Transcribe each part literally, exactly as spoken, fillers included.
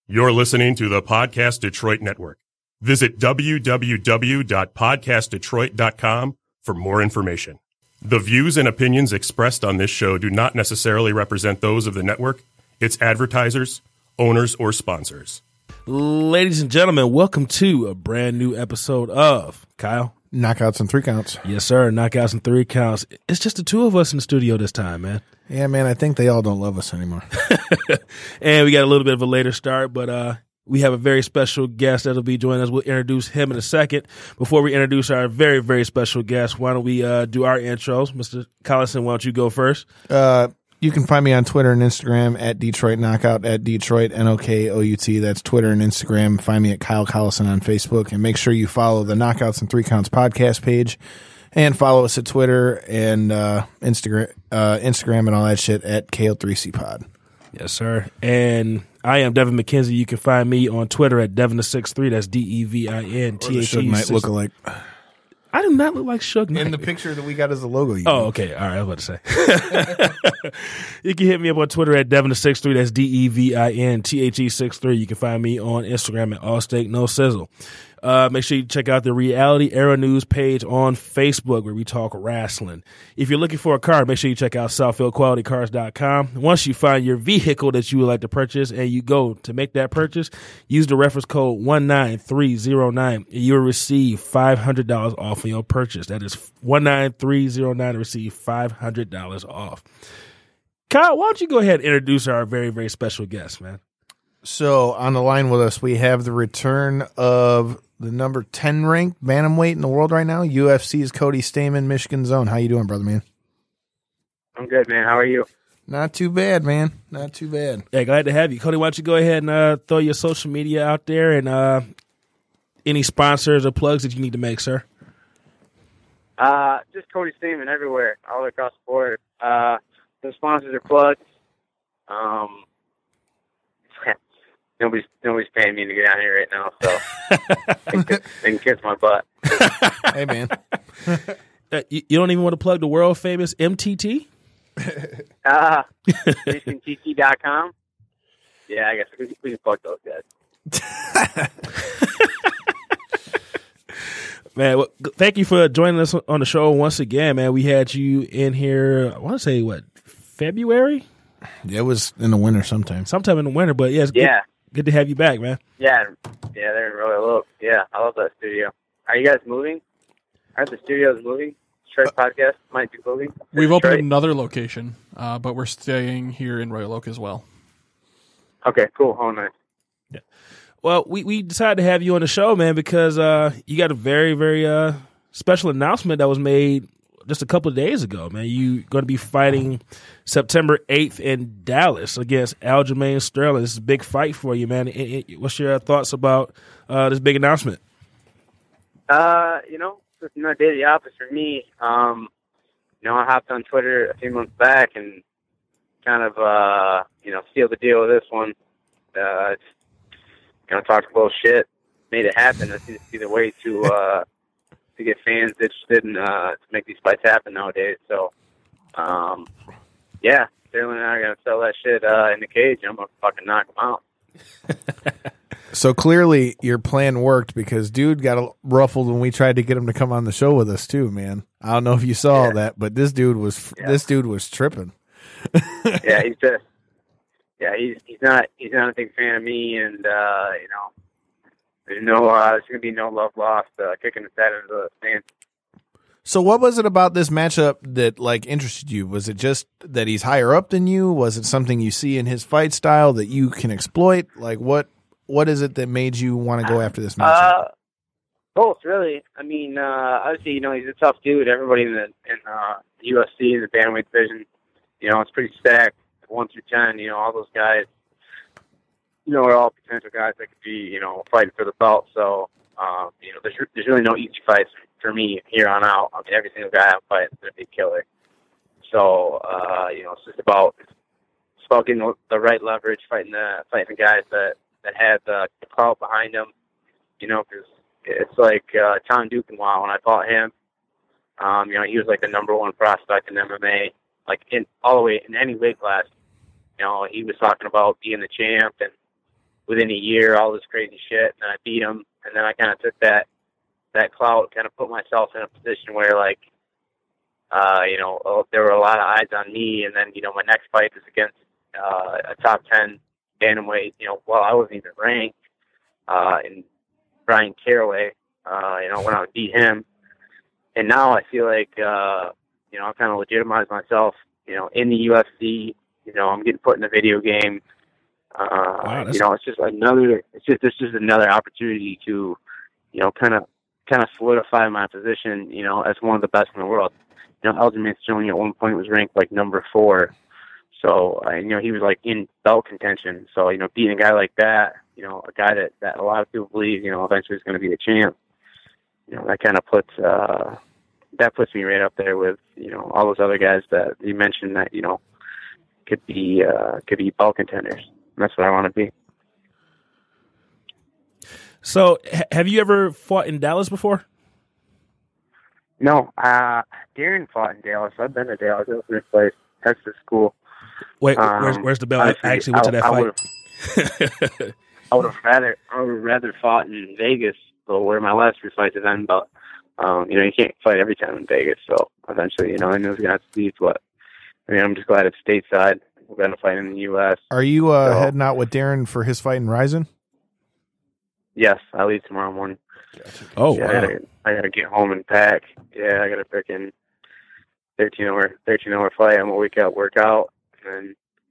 You're listening to the Podcast Detroit Network. Visit w w w dot podcast detroit dot com for more information. The views and opinions expressed on this show do not necessarily represent those of the network, its advertisers, owners, or sponsors. Ladies and gentlemen, welcome to a brand new episode of Kyle. Knockouts and three counts. Yes, sir. Knockouts and three counts. It's just the two of us in the studio this time, man. Yeah, man, I think they all don't love us anymore. And we got a little bit of a later start, but uh, we have a very special guest that'll be joining us. We'll introduce him in a second. Before we introduce our very, very special guest, why don't we uh, do our intros? Mister Collison, why don't you go first? Uh, you can find me on Twitter and Instagram at Detroit Knockout, at Detroit N O K O U T. That's Twitter and Instagram. Find me at Kyle Collison on Facebook. And make sure you follow the Knockouts and Three Counts podcast page. And follow us at Twitter and uh, Instagram, uh, Instagram and all that shit at K O three C Pod. Yes, sir. And I am Devin McKenzie. You can find me on Twitter at Devin the six three. That's D E V I N T H E. Suge Knight look alike. I do not look like Suge Knight. In the picture that we got as the logo. You oh, okay. All right. I was about to say. You can hit me up on Twitter at Devin the six three. That's D E V I N T H E six three. You can find me on Instagram at All Steak No Sizzle. Uh, make sure you check out the Reality Era News page on Facebook where we talk wrestling. If you're looking for a car, make sure you check out southfield quality cars dot com. Once you find your vehicle that you would like to purchase and you go to make that purchase, use the reference code one nine three zero nine and you'll receive five hundred dollars off on your purchase. That is one nine three zero nine to receive five hundred dollars off. Kyle, why don't you go ahead and introduce our very, very special guest, man? So on the line with us, we have the return of the number ten ranked bantamweight in the world right now, U F C's Cody Stamann, Michigan Zone. How you doing, brother, man? I'm good, man. How are you? Not too bad, man. Not too bad. Yeah, glad to have you. Cody, why don't you go ahead and uh, throw your social media out there and uh, any sponsors or plugs that you need to make, sir? Uh, just Cody Stamann everywhere, all across the board. Uh, the sponsors are plugged. Um, Nobody's nobody's paying me to get out here right now, so they, can, they can kiss my butt. Hey, man. uh, you, you don't even want to plug the world famous M T T? Uh, Michigan T T dot com. Yeah, I guess we, we can plug those guys. Man, well, thank you for joining us on the show once again, man. We had you in here, I want to say, what, February? Yeah, it was in the winter sometime. Sometime in the winter, but yeah, it's yeah. Good, good to have you back, man. Yeah, yeah, they're really low. Yeah, I love that studio. Are you guys moving? Are the studios moving? Detroit Podcast might be moving. We've opened another location, uh, but we're staying here in Royal Oak as well. Okay, cool. Oh, nice. Yeah. Well, we, we decided to have you on the show, man, because uh, you got a very, very uh, special announcement that was made just a couple of days ago, man. You're going to be fighting September eighth in Dallas against Aljamain Sterling. This is a big fight for you, man. What's your thoughts about uh, this big announcement? Uh, you know, it's another day at the office for me. Um, you know, I hopped on Twitter a few months back and kind of, uh, you know, sealed the deal with this one. Uh, it's, you know, talked a little shit, made it happen. That's the, the way to, uh, to get fans interested in, uh, to make these fights happen nowadays. So, um, yeah, Sterling and I are going to sell that shit, uh, in the cage. I'm going to fucking knock them out. So clearly your plan worked because dude got ruffled when we tried to get him to come on the show with us too, man. I don't know if you saw yeah. that, but this dude was, yeah. this dude was tripping. yeah, he's just, yeah, he's, he's not, he's not a big fan of me and, uh, you know, There's no, uh, there's going to be no love lost, uh, kicking the side of the stand. So what was it about this matchup that, like, interested you? Was it just that he's higher up than you? Was it something you see in his fight style that you can exploit? Like, what, what is it that made you want to go after this matchup? Uh, both, really. I mean, uh, obviously, you know, he's a tough dude. Everybody in the, in, uh, the U F C, in the bantamweight division, you know, it's pretty stacked, one through ten, you know, all those guys. You know, are all potential guys that could be, you know, fighting for the belt. So, um, you know, there's there's really no easy fights for me here on out. I mean, every single guy I'm fighting is going to be a killer. So, uh, you know, it's just about it's about getting the right leverage, fighting the fighting the guys that that have the, the crowd behind them. You know, because it's like uh, Tom Duquesnoy when I fought him. Um, you know, he was like the number one prospect in M M A, like in all the way in any weight class. You know, he was talking about being the champ and within a year, all this crazy shit, and I beat him. And then I kind of took that that clout, kind of put myself in a position where, like, uh, you know, oh, there were a lot of eyes on me. And then, you know, my next fight is against uh, a top ten bantamweight. You know, well, I wasn't even ranked. Uh, and Brian Caraway, uh, you know, when I would beat him. And now I feel like, uh, you know, I kind of legitimized myself, you know, in the U F C. You know, I'm getting put in a video game. Uh, wow, you know, it's just another, it's just, it's just another opportunity to, you know, kind of, kind of solidify my position, you know, as one of the best in the world. You know, Aljamain Sterling at one point was ranked like number four. So, uh, you know, he was like in belt contention. So, you know, beating a guy like that, you know, a guy that, that a lot of people believe, you know, eventually is going to be the champ, you know, that kind of puts, uh, that puts me right up there with, you know, all those other guys that you mentioned that, you know, could be, uh, could be belt contenders. That's what I want to be. So, ha- have you ever fought in Dallas before? No, uh, Darren fought in Dallas. I've been to Dallas. It was a good place. Texas school. Wait, um, where's, where's the bell? I actually went to that I, fight. I would have rather, I would have rather fought in Vegas, so where my last three fights have been. But um, you know, you can't fight every time in Vegas. So eventually, you know, I knew I was gonna have to leave. But I mean, I'm just glad it's stateside. We're gonna fight in the U S. Are you uh, so, heading out with Darren for his fight in Ryzen? Yes, I leave tomorrow morning. Oh, yeah, wow. I gotta, I gotta get home and pack. Yeah, I gotta freaking thirteen hour, thirteen hour flight. I'm gonna wake up, work out, and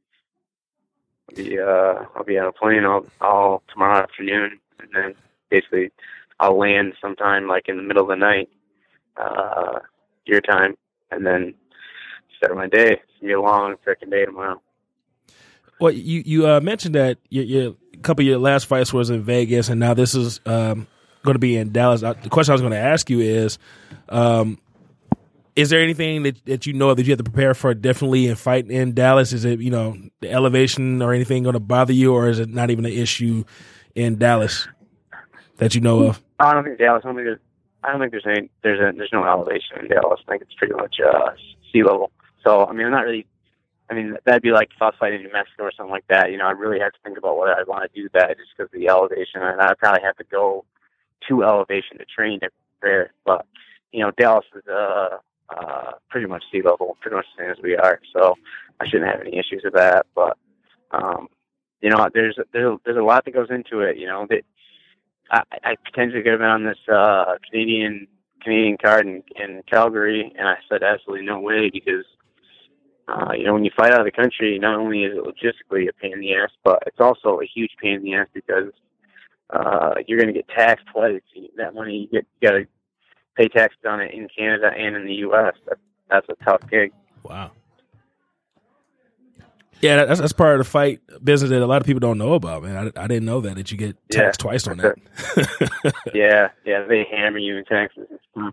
I'll be, uh, I'll be on a plane all, all tomorrow afternoon, and then basically I'll land sometime like in the middle of the night, uh, your time, and then start my day. It's gonna be a long freaking day tomorrow. Well, you you uh, mentioned that your, your a couple of your last fights was in Vegas, and now this is um, going to be in Dallas. Uh, the question I was going to ask you is, um, is there anything that, that you know that you have to prepare for differently in fighting in Dallas? Is it, you know, the elevation or anything going to bother you, or is it not even an issue in Dallas that you know of? I don't think Dallas. I don't think there's. I don't think there's any. There's a, there's no elevation in Dallas. I think it's pretty much uh, sea level. So I mean, I'm not really. I mean, that'd be like if I was fighting in New Mexico or something like that. You know, I really have to think about whether I'd want to do that just because of the elevation, and I'd probably have to go to elevation to train to prepare. But you know, Dallas is uh, uh, pretty much sea level, pretty much the same as we are. So I shouldn't have any issues with that. But um, you know, there's there's there's a lot that goes into it. You know, that I, I potentially could have been on this uh, Canadian Canadian card in, in Calgary, and I said absolutely no way because. Uh, you know, when you fight out of the country, not only is it logistically a pain in the ass, but it's also a huge pain in the ass because uh, you're going to get taxed twice. That money, you, get, you got to pay taxes on it in Canada and in the U S. That, that's a tough gig. Wow. Yeah, that's that's part of the fight business that a lot of people don't know about, man. I, I didn't know that, that you get taxed yeah, twice on that. yeah, yeah, they hammer you in taxes. Mm.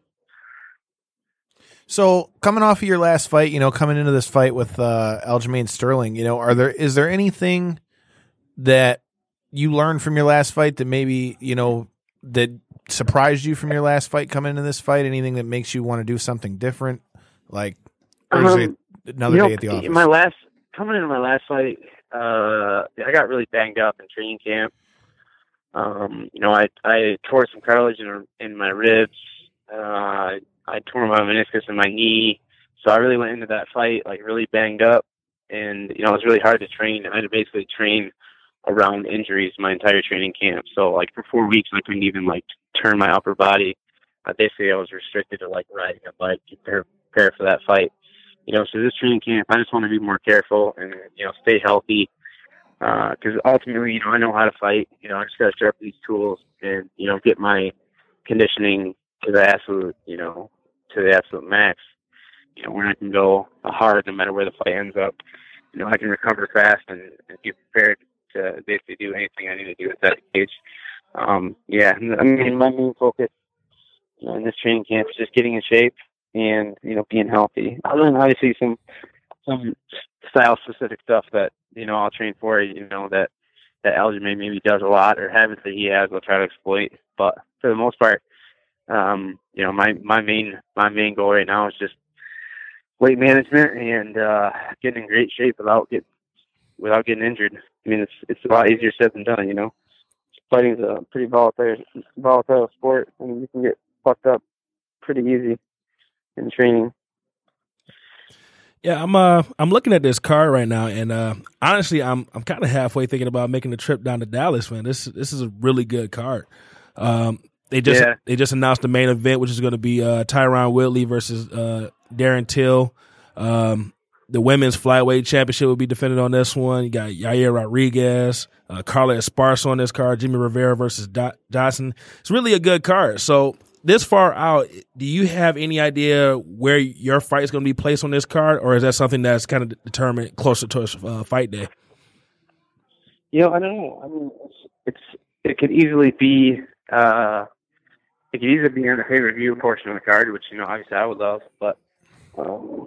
So coming off of your last fight, you know, coming into this fight with uh, Aljamain Sterling, you know, are there is there anything that you learned from your last fight that maybe, you know, that surprised you from your last fight coming into this fight? Anything that makes you want to do something different? Like, or is um, it another you know, day at the office? My last coming into my last fight, uh, I got really banged up in training camp. Um, you know, I I tore some cartilage in in my ribs. Uh, I tore my meniscus in my knee, so I really went into that fight like really banged up, and you know it was really hard to train. I had to basically train around injuries my entire training camp. So like for four weeks, I couldn't even like turn my upper body. Uh, basically, I was restricted to like riding a bike to prepare, prepare for that fight. You know, so this training camp, I just want to be more careful and you know stay healthy because uh, ultimately, you know, I know how to fight. You know, I just got to sharpen these tools and you know get my conditioning to the absolute, you know, to the absolute max, you know, where I can go hard no matter where the fight ends up. You know, I can recover fast and, and get prepared to basically do anything I need to do at that age. Um, yeah, I mean, my main focus you know, in this training camp is just getting in shape and, you know, being healthy. Other than obviously some, some style-specific stuff that, you know, I'll train for, you know, that, that Aljamain maybe does a lot or habits that he has, I'll try to exploit. But for the most part, Um, you know, my, my main, my main goal right now is just weight management and, uh, getting in great shape without getting, without getting injured. I mean, it's, it's a lot easier said than done, you know? fighting's a pretty volatile, volatile sport, and you can get fucked up pretty easy in training. Yeah, I'm uh I'm looking at this card right now, and uh, honestly, I'm I'm kind of halfway thinking about making the trip down to Dallas. Man, this this is a really good card. Um, they just Yeah. they just announced the main event, which is going to be uh, Tyron Woodley versus uh, Darren Till. Um, the women's flyweight championship will be defended on this one. You got Yair Rodriguez, uh, Carla Esparza on this card, Jimmy Rivera versus Do- Dodson. It's really a good card. So this far out, do you have any idea where your fight is going to be placed on this card, or is that something that's kind of determined closer to uh, fight day? You know, I don't know. I mean, it's, it's it could easily be uh, it could easily be in the pay-per-view portion of the card, which, you know, obviously I would love, but um,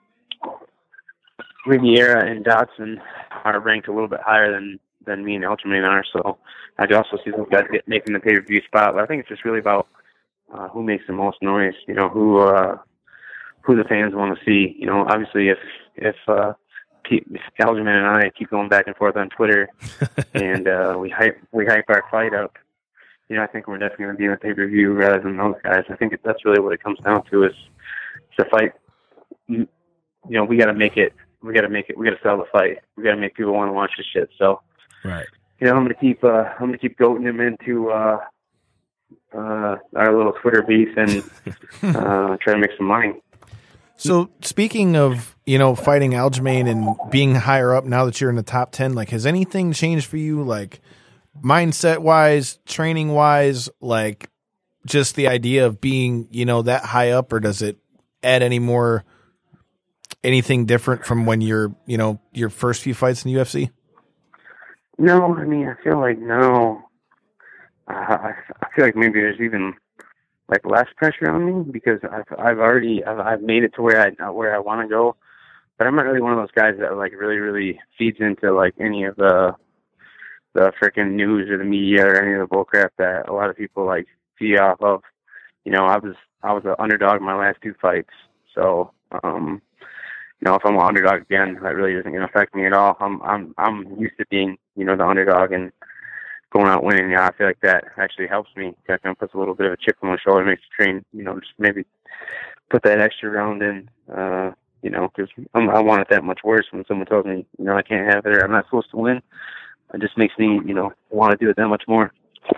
Riviera and Dodson are ranked a little bit higher than, than me and Ultraman are, so I could also see those guys get, making the pay-per-view spot. But I think it's just really about uh, who makes the most noise, you know, who uh, who the fans want to see. You know, obviously if if uh, keep, Algerman and I keep going back and forth on Twitter and uh, we hype we hype our fight up, you know, I think we're definitely going to be in the pay-per-view rather than those guys. I think that's really what it comes down to, is the fight. You know, we got to make it. We got to make it. We got to sell the fight. We got to make people want to watch this shit. So, right. You know, I'm gonna keep. Uh, I'm gonna keep goating them into uh, uh, our little Twitter beef and uh, try to make some money. So speaking of, you know, fighting Aljamain and being higher up now that you're in the top ten, like, has anything changed for you, like mindset wise, training wise, like just the idea of being, you know, that high up, or does it add any more, anything different from when you're, you know, your first few fights in the U F C? No, I mean, I feel like no. Uh, I, I feel like maybe there's even like less pressure on me because I've I've already I've, I've made it to where I where I want to go, but I'm not really one of those guys that like really really feeds into like any of the the freaking news or the media or any of the bullcrap that a lot of people like feed off of. You know, I was I was an underdog in my last two fights, so um, you know, if I'm an underdog again, that really isn't going to affect me at all. I'm I'm I'm used to being, you know, the underdog and going out winning. Yeah, I feel like that actually helps me. That kind of puts a little bit of a chip on my shoulder, makes the train, you know, just maybe put that extra round in, uh, you know, because I want it that much worse when someone tells me, you know, I can't have it or I'm not supposed to win. It just makes me, you know, want to do it that much more.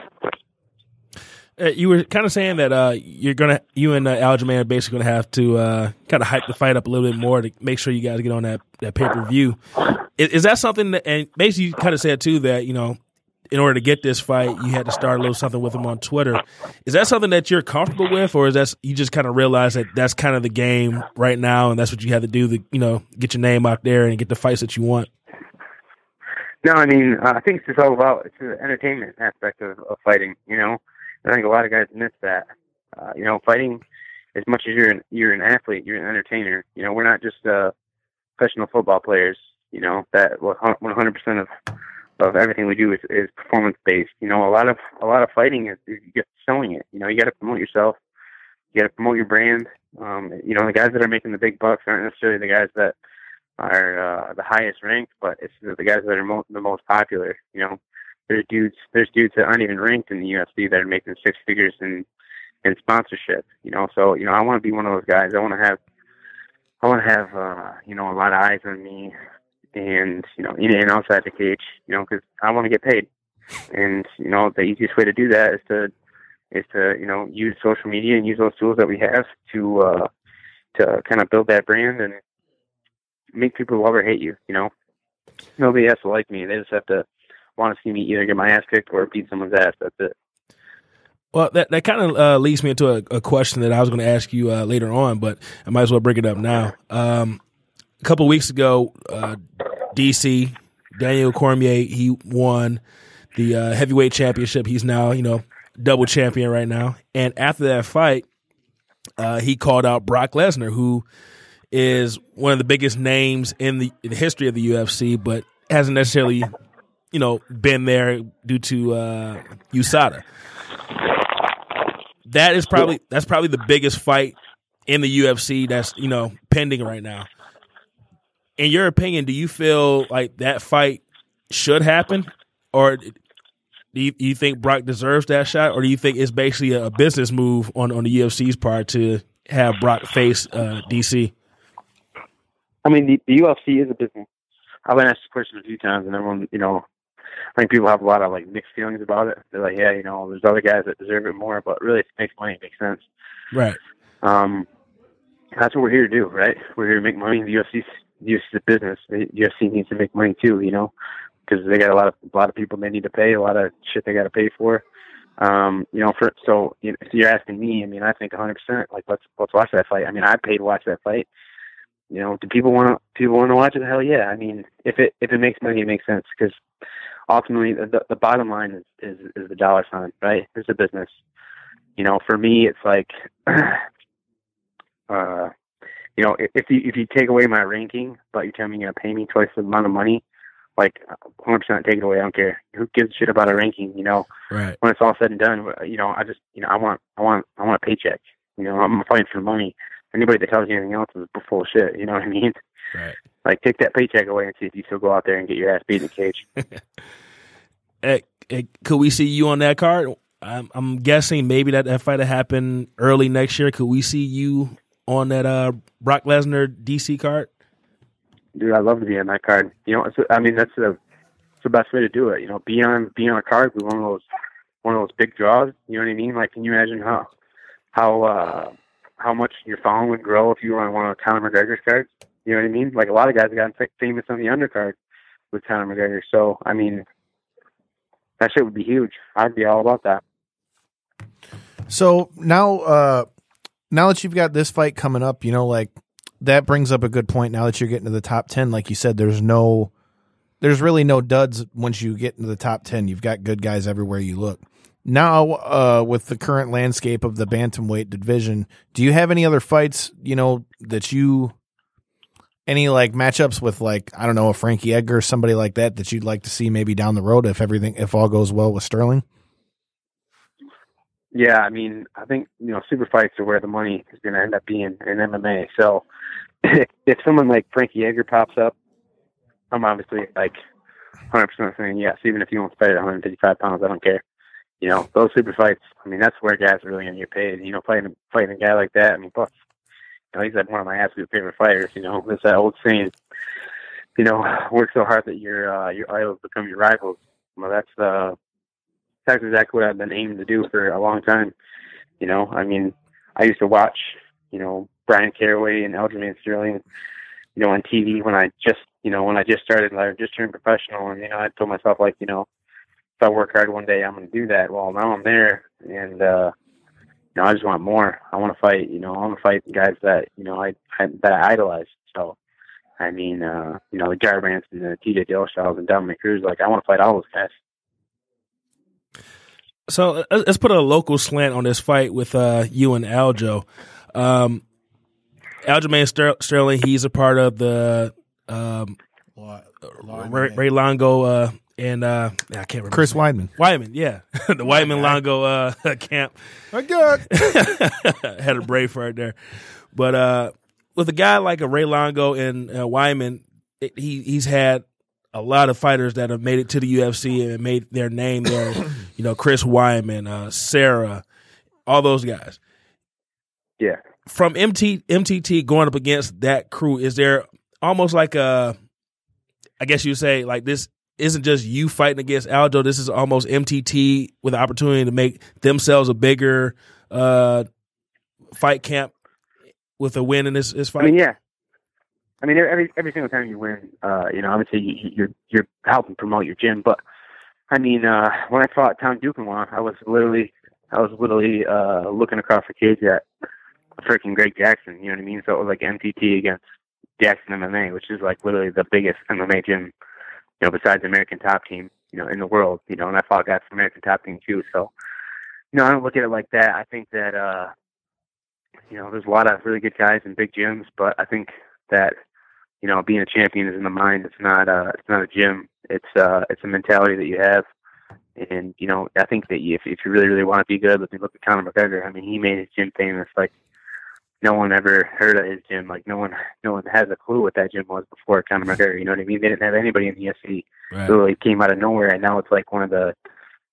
Uh, you were kind of saying that uh, you're gonna, you and uh, Aljamain are basically gonna have to uh, kind of hype the fight up a little bit more to make sure you guys get on that, that pay per view. Is, is that something that, and basically you kind of said too that, you know, in order to get this fight, you had to start a little something with him on Twitter. Is that something that you're comfortable with, or is that you just kind of realize that that's kind of the game right now, and that's what you have to do to, you know, get your name out there and get the fights that you want? No, I mean, uh, I think it's just all about it's the entertainment aspect of, of fighting. You know, I think a lot of guys miss that. Uh, you know, fighting, as much as you're an, you're an athlete, you're an entertainer. You know, we're not just uh, professional football players. You know, that one hundred percent of of everything we do is, is performance based. You know, a lot of a lot of fighting is, is you selling it. You know, you got to promote yourself. You got to promote your brand. Um, you know, the guys that are making the big bucks aren't necessarily the guys that are uh, the highest ranked, but it's the guys that are mo- the most popular. You know, there's dudes there's dudes that aren't even ranked in the U F C that are making six figures in in sponsorship. You know, so you know, I want to be one of those guys. I want to have I want to have uh, you know, a lot of eyes on me. And, you know, in and outside the cage, you know, because I want to get paid. And, you know, the easiest way to do that is to, is to, you know, use social media and use those tools that we have to, uh, to kind of build that brand and make people love or hate you, you know. Nobody has to like me. They just have to want to see me either get my ass kicked or beat someone's ass. That's it. Well, that, that kind of uh, leads me into a, a question that I was going to ask you uh, later on, but I might as well bring it up now. Um, A couple of weeks ago, uh, D C, Daniel Cormier, he won the uh, heavyweight championship. He's now, you know, double champion right now. And after that fight, uh, he called out Brock Lesnar, who is one of the biggest names in the, in the history of the U F C, but hasn't necessarily, you know, been there due to uh, U S A D A. That is probably that's probably the biggest fight in the U F C that's, you know, pending right now. In your opinion, do you feel like that fight should happen, or Do you, you think Brock deserves that shot, or do you think it's basically a, a business move on, on the U F C's part to have Brock face uh, D C? I mean, the, the U F C is a business. I've been asked this question a few times, and everyone, you know, I think people have a lot of like mixed feelings about it. They're like, yeah, you know, there's other guys that deserve it more, but really, if it makes money, it makes sense. Right. Um, that's what we're here to do, right? We're here to make money. The U F C's, the U F C's a business. The U F C needs to make money too, you know, because they got a lot of a lot of people they need to pay, a lot of shit they got to pay for. Um, you know, for so you know, if you're asking me, I mean, I think one hundred percent. Like, let's let's watch that fight. I mean, I paid to watch that fight. You know, do people want to people want to watch it? Hell yeah. I mean, if it if it makes money, it makes sense because ultimately the the bottom line is, is is the dollar sign, right? It's a business. You know, for me, it's like, uh, you know, if you if you take away my ranking, but you tell me you're gonna pay me twice the amount of money, like one hundred percent take it away. I don't care. Who gives a shit about a ranking? You know, right. When it's all said and done, you know, I just, you know, I want, I want, I want a paycheck. You know, I'm fighting for money. Anybody that tells you anything else is full of shit. You know what I mean? Right. Like, take that paycheck away and see if you still go out there and get your ass beat in the cage. hey, hey, could we see you on that card? I'm, I'm guessing maybe that, that fight will happen early next year. Could we see you on that uh, Brock Lesnar D C card? Dude, I'd love to be on that card. You know, it's, I mean, that's the, it's the best way to do it. You know, be on be on a card with one of those one of those big draws. You know what I mean? Like, can you imagine how how uh, how much your following would grow if you were on one of Conor McGregor's cards? You know what I mean? Like, a lot of guys have gotten famous on the undercard with Conor McGregor. So, I mean, that shit would be huge. I'd be all about that. So now, uh, now that you've got this fight coming up, you know, like that brings up a good point. Now that you're getting to the top ten, like you said, there's no, there's really no duds once you get into the top ten. You've got good guys everywhere you look. Now, uh, with the current landscape of the bantamweight division, do you have any other fights, you know, that you, any like matchups with like, I don't know, a Frankie Edgar or somebody like that that you'd like to see maybe down the road if everything, if all goes well with Sterling? Yeah, I mean, I think, you know, super fights are where the money is going to end up being in M M A. So if, if someone like Frankie Edgar pops up, I'm obviously like one hundred percent saying yes, even if you won't fight at one hundred fifty-five pounds, I don't care. You know, those super fights, I mean, that's where guys are really going to get paid. You know, fighting, fighting a guy like that, I mean, plus, you know, he's like one of my absolute favorite fighters. You know, there's that old saying, you know, work so hard that your uh, your idols become your rivals. Well, that's uh, that's exactly what I've been aiming to do for a long time. You know, I mean, I used to watch, you know, Brian Caraway and Aljamain Sterling, you know, on T V when I just, you know, when I just started, like, just turned professional, and you know, I told myself, like, you know, if I work hard one day, I'm going to do that. Well, now I'm there, and uh, you know, I just want more. I want to fight. You know, I want to fight guys that, you know, I, I that I idolize. So, I mean, uh, you know, the Garbrandt and the T J Dillashaw's and Dominic Cruz. Like, I want to fight all those guys. So let's put a local slant on this fight with uh, you and Aljo. Um, Aljamain Ster- Sterling, he's a part of the um, Ray, Ray Longo uh, and uh, I can't remember. Chris Weidman. Weidman, yeah. the Weidman Longo uh, camp. I got had a brave right there. But uh, with a guy like a Ray Longo and uh, Weidman, it, he he's had a lot of fighters that have made it to the U F C and made their name there. You know, Chris Weidman, uh, Sarah, all those guys. Yeah. From M T, M T T going up against that crew, is there almost like a, I guess you say, like, this isn't just you fighting against Aljo, this is almost M T T with the opportunity to make themselves a bigger uh, fight camp with a win in this, this fight? I mean, yeah. I mean, every every single time you win, uh, you know, obviously you, you're you're helping promote your gym. But I mean, uh, when I fought Tom Duquesnoy, I was literally I was literally uh, looking across the cage at freaking Greg Jackson. You know what I mean? So it was like M T T against Jackson M M A, which is like literally the biggest M M A gym, you know, besides the American Top Team, you know, in the world. You know, and I fought guys from American Top Team too. So, you know, I don't look at it like that. I think that uh, you know, there's a lot of really good guys in big gyms, but I think that, you know, being a champion is in the mind. It's not uh it's not a gym. It's uh it's a mentality that you have. And, you know, I think that if if you really, really want to be good, look look at Conor McGregor. I mean, he made his gym famous. Like, no one ever heard of his gym. Like, no one no one has a clue what that gym was before Conor McGregor. You know what I mean? They didn't have anybody in the U F C. Right. So it came out of nowhere, and now it's like one of the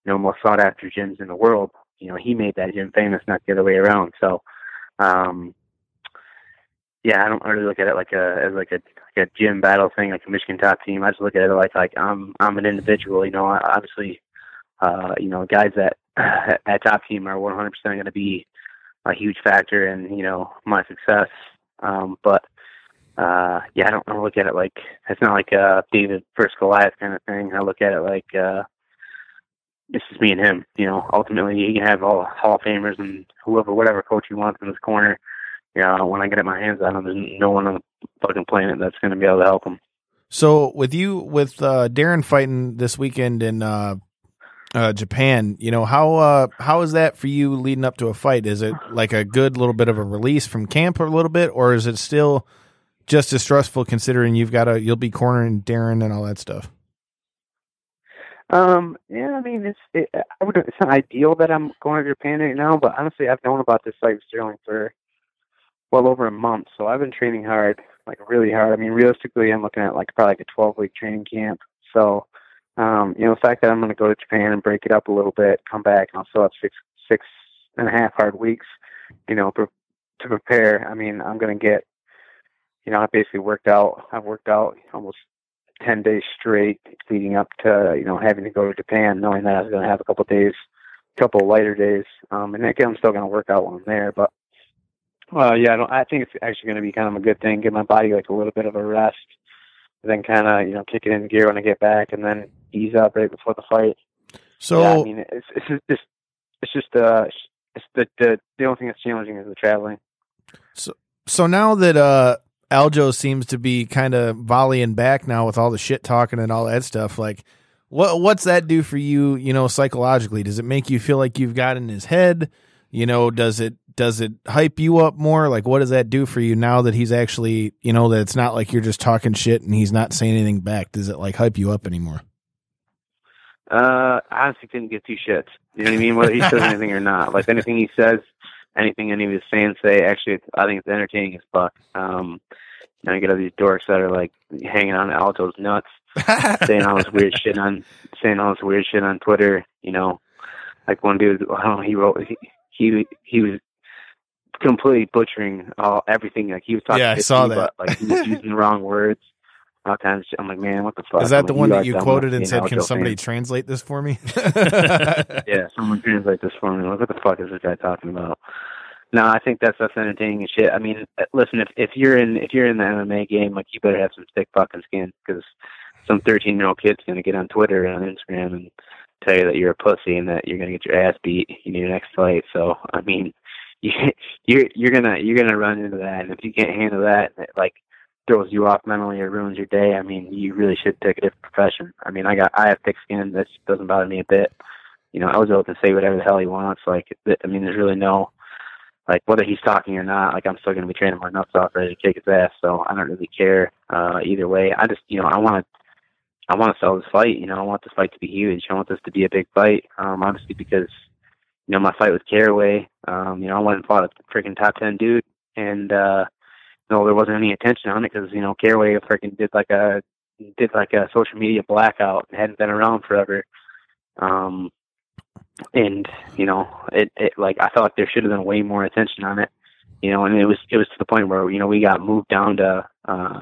you know, most sought after gyms in the world. You know, he made that gym famous, not the other way around. So, um, yeah, I don't really look at it like a as like a like a gym battle thing, like a Michigan top team. I just look at it like like I'm I'm an individual. You know, obviously, uh, you know, guys that at top team are one hundred percent going to be a huge factor in, you know, my success. Um, but uh, yeah, I don't, I don't look at it like it's not like a David versus Goliath kind of thing. I look at it like uh, this is me and him. You know, ultimately, he can have all Hall of Famers and whoever, whatever coach he wants in his corner. You know, when I get my hands on him, there's no one on the fucking planet that's going to be able to help him. So with you, with uh, Darren fighting this weekend in uh, uh, Japan, you know, how uh, how is that for you leading up to a fight? Is it like a good little bit of a release from camp a little bit, or is it still just as stressful considering you've got to, you'll be cornering Darren and all that stuff? Um, yeah, I mean, it's, it, I would, it's not ideal that I'm going to Japan right now, but honestly, I've known about this fight with Sterling for well over a month. So I've been training hard, like really hard. I mean, realistically, I'm looking at like probably like a twelve week training camp. So, um, you know, the fact that I'm going to go to Japan and break it up a little bit, come back, and I'll still have six, six and a half hard weeks, you know, pre- to prepare. I mean, I'm going to get, you know, I basically worked out, I've worked out almost ten days straight leading up to, you know, having to go to Japan, knowing that I was going to have a couple of days, a couple of lighter days. Um, and again, I'm still going to work out when I'm there, but Uh, yeah, I, don't, I think it's actually going to be kind of a good thing. Give my body like a little bit of a rest, and then kind of, you know, kick it in gear when I get back, and then ease up right before the fight. So yeah, I mean, it's it's just it's just uh it's the the the only thing that's challenging is the traveling. So so now that uh, Aljo seems to be kind of volleying back now with all the shit talking and all that stuff, like what what's that do for you? You know, psychologically, does it make you feel like you've got in his head? You know, does it does it hype you up more? Like, what does that do for you now that he's actually, you know, that it's not like you're just talking shit and he's not saying anything back? Does it like hype you up anymore? Uh, I honestly couldn't give two shits. You know what I mean? Whether he says anything or not. Like anything he says, anything any of his fans say, actually, it's, I think it's entertaining as fuck. Um, you know, you get all these dorks that are like hanging on Alto's nuts, saying all this weird shit on, saying all this weird shit on Twitter. You know, like one dude, I don't know, he wrote. He, He he was completely butchering all everything. Like he was talking, yeah, I saw me, that. But like he was using the wrong words. All kinds of shit. I'm like, man, what the fuck? Is that I'm the like, one you that you quoted and said, "Can somebody fans. translate this for me?" Yeah, someone translate this for me. Like, what the fuck is this guy talking about? No, I think that's that's entertaining as shit. I mean, listen, if if you're in if you're in the M M A game, like you better have some thick fucking skin, because some thirteen year old kid's gonna get on Twitter and on Instagram and tell you that you're a pussy and that you're gonna get your ass beat in your next fight. So I mean, you, you're you're gonna you're gonna run into that, and if you can't handle that, it, like throws you off mentally or ruins your day. I mean, you really should take a different profession. I mean, I got I have thick skin. That doesn't bother me a bit. You know, I was able to say whatever the hell he wants. Like, I mean, there's really no like whether he's talking or not. Like, I'm still gonna be training my nuts off, ready to kick his ass. So I don't really care uh, either way. I just you know I want to. I want to sell this fight. You know, I want this fight to be huge. I want this to be a big fight. Um, honestly, because you know my fight with Caraway. Um, you know, I went and fought a freaking top ten dude, and uh, you know there wasn't any attention on it because you know Caraway freaking did like a did like a social media blackout and hadn't been around forever. Um, and you know, it, it like I felt like there should have been way more attention on it. You know, and it was it was to the point where you know we got moved down to. Uh,